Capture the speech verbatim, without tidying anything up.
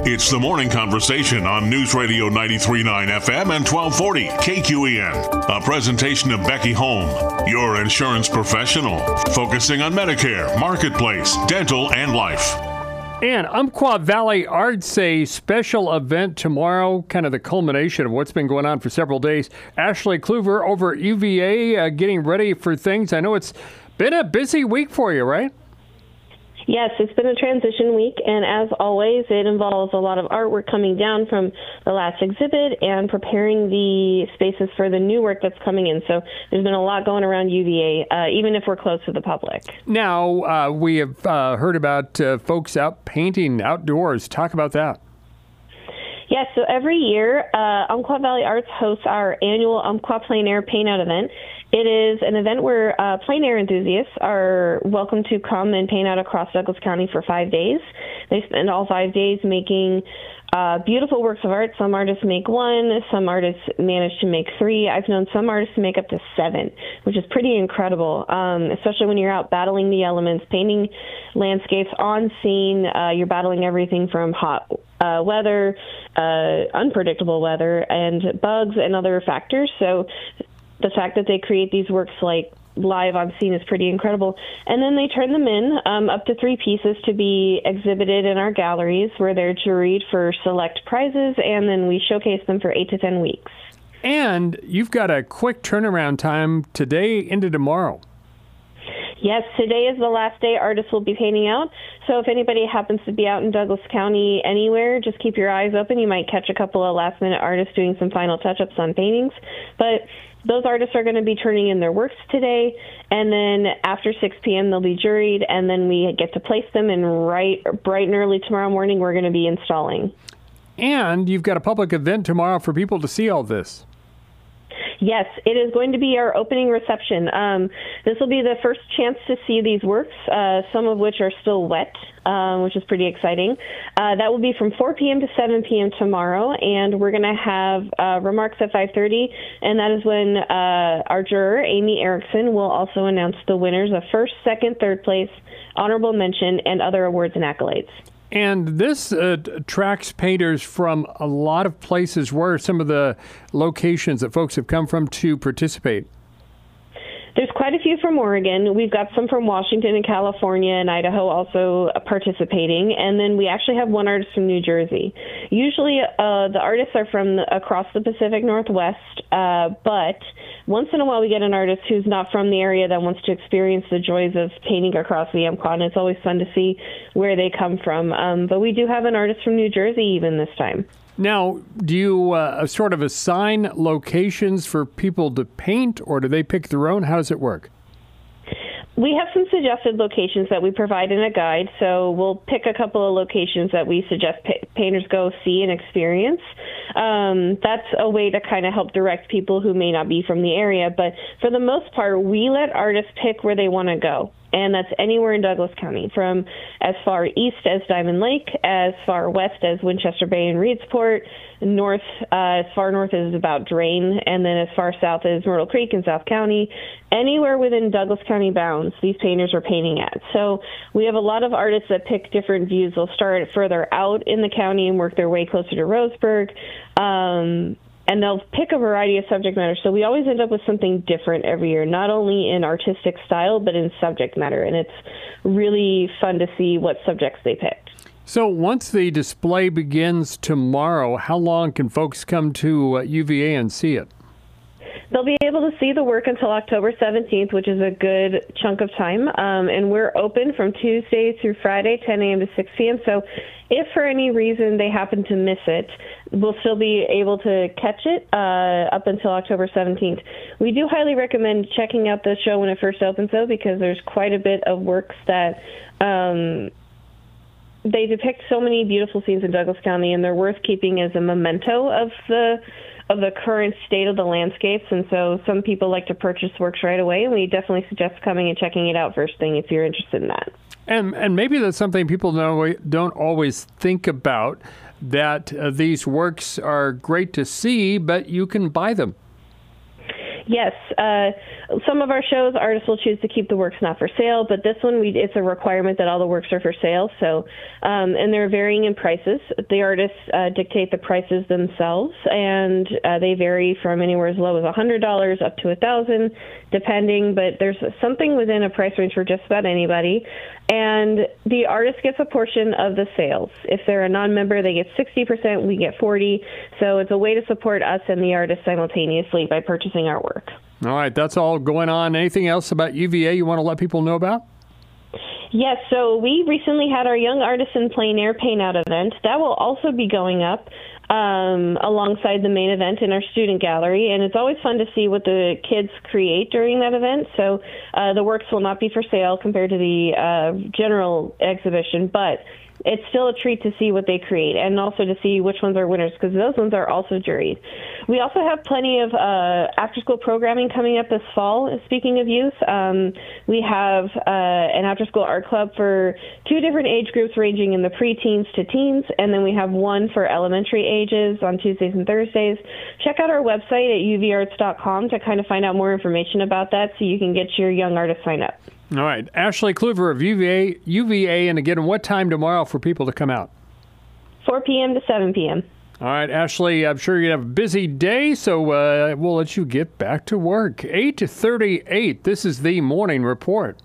It's the morning conversation on News Radio ninety-three point nine F M and twelve forty K Q E N. A presentation of Becky Home, your insurance professional, focusing on Medicare, Marketplace, dental, and life. And Umpqua Valley Arts, a special event tomorrow, kind of the culmination of what's been going on for several days. Ashley Kluver over at U V A, uh, getting ready for things. I know it's been a busy week for you, right? Yes, it's been a transition week, and as always, it involves a lot of artwork coming down from the last exhibit and preparing the spaces for the new work that's coming in. So there's been a lot going around U V A, uh, even if we're close to the public. Now, uh, we have uh, heard about uh, folks out painting outdoors. Talk about that. Yes, so every year, uh, Umpqua Valley Arts hosts our annual Umpqua Plein Air Paint Out event. It is an event where uh, plein air enthusiasts are welcome to come and paint out across Douglas County for five days. They spend all five days making uh, beautiful works of art. Some artists make one. Some artists manage to make three. I've known some artists make up to seven, which is pretty incredible, um, especially when you're out battling the elements, painting landscapes on scene. Uh, you're battling everything from hot uh, weather, uh, unpredictable weather, and bugs and other factors. So the fact that they create these works like live on scene is pretty incredible. And then they turn them in, um, up to three pieces, to be exhibited in our galleries where they're juried for select prizes, and then we showcase them for eight to ten weeks. And you've got a quick turnaround time today into tomorrow. Yes, today is the last day artists will be painting out. So if anybody happens to be out in Douglas County anywhere, just keep your eyes open. You might catch a couple of last-minute artists doing some final touch-ups on paintings. But those artists are going to be turning in their works today, and then after six p.m. they'll be juried, and then we get to place them, and right, bright and early tomorrow morning we're going to be installing. And you've got a public event tomorrow for people to see all this. Yes, it is going to be our opening reception. Um, this will be the first chance to see these works, uh, some of which are still wet, uh, which is pretty exciting. Uh, that will be from four p.m. to seven p.m. tomorrow, and we're going to have uh, remarks at five thirty, and that is when uh, our juror, Amy Erickson, will also announce the winners of first, second, third place, honorable mention, and other awards and accolades. And this uh, attracts painters from a lot of places. Where are some of the locations that folks have come from to participate? There's quite a few from Oregon. We've got some from Washington and California and Idaho also participating. And then we actually have one artist from New Jersey. Usually uh, the artists are from the, across the Pacific Northwest, uh, but once in a while we get an artist who's not from the area that wants to experience the joys of painting across the Umpqua, and it's always fun to see where they come from. Um, but we do have an artist from New Jersey even this time. Now, do you uh, sort of assign locations for people to paint, or do they pick their own? How does it work? We have some suggested locations that we provide in a guide, so we'll pick a couple of locations that we suggest pa- painters go see and experience. Um, that's a way to kind of help direct people who may not be from the area, but for the most part, we let artists pick where they want to go. And that's anywhere in Douglas County, from as far east as Diamond Lake, as far west as Winchester Bay and Reedsport, north, uh, as far north as about Drain, and then as far south as Myrtle Creek in South County. Anywhere within Douglas County bounds, these painters are painting at. So we have a lot of artists that pick different views. They'll start further out in the county and work their way closer to Roseburg. Um, And they'll pick a variety of subject matter. So we always end up with something different every year, not only in artistic style, but in subject matter. And it's really fun to see what subjects they picked. So once the display begins tomorrow, how long can folks come to uh, U V A and see it? They'll be able to see the work until October seventeenth, which is a good chunk of time. Um, and we're open from Tuesday through Friday, ten a.m. to six p.m. So if for any reason they happen to miss it, we'll still be able to catch it uh, up until October seventeenth. We do highly recommend checking out the show when it first opens, though, because there's quite a bit of works that um, they depict so many beautiful scenes in Douglas County, and they're worth keeping as a memento of the of the current state of the landscapes. And so some people like to purchase works right away, and we definitely suggest coming and checking it out first thing if you're interested in that. And and maybe that's something people don't, don't always think about, that uh, these works are great to see, but you can buy them. Yes. Uh, some of our shows, artists will choose to keep the works not for sale, but this one, we, it's a requirement that all the works are for sale. So, um, and they're varying in prices. The artists uh, dictate the prices themselves, and uh, they vary from anywhere as low as one hundred dollars up to one thousand dollars, depending. But there's something within a price range for just about anybody. And the artist gets a portion of the sales. If they're a non-member, they get sixty percent, we get forty percent. So it's a way to support us and the artist simultaneously by purchasing our work. All right, that's all going on. Anything else about U V A you want to let people know about? Yes, so we recently had our Young Artists in Plein Air Paint Out event. That will also be going up um, alongside the main event in our student gallery, and it's always fun to see what the kids create during that event. So uh, the works will not be for sale compared to the uh, general exhibition, but it's still a treat to see what they create, and also to see which ones are winners, because those ones are also juried. We also have plenty of uh, after-school programming coming up this fall. Speaking of youth, um, we have uh, an after-school art club for two different age groups ranging in the pre-teens to teens, and then we have one for elementary ages on Tuesdays and Thursdays. Check out our website at u v arts dot com to kind of find out more information about that so you can get your young artist sign up. All right. Ashley Kluver of U V A, U V A, and again, what time tomorrow for people to come out? four p.m. to seven p.m. All right, Ashley, I'm sure you have a busy day, so uh, we'll let you get back to work. eight thirty-eight, this is the Morning Report.